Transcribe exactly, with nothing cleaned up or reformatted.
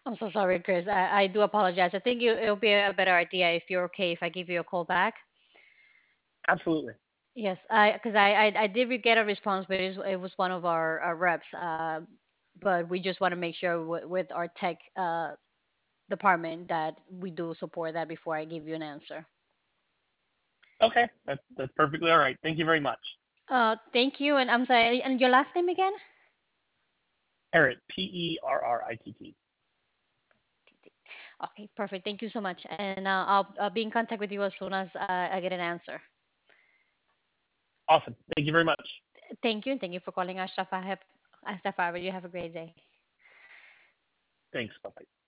I'm so sorry, Chris. I, I do apologize. I think you, it'll be a better idea if you're okay if I give you a call back. Absolutely. Yes, I because I, I I did get a response, but it was, it was one of our, our reps. Uh, but we just want to make sure with, with our tech uh, department that we do support that before I give you an answer. Okay, that's that's perfectly all right. Thank you very much. Uh, thank you, and I'm sorry. And your last name again? Parrot, P E R R I T T. Okay, perfect. Thank you so much, and uh, I'll, I'll be in contact with you as soon as uh, I get an answer. Awesome. Thank you very much. Thank you, and thank you for calling Ashraf. I have Ashraf. You have a great day. Thanks. Bye bye.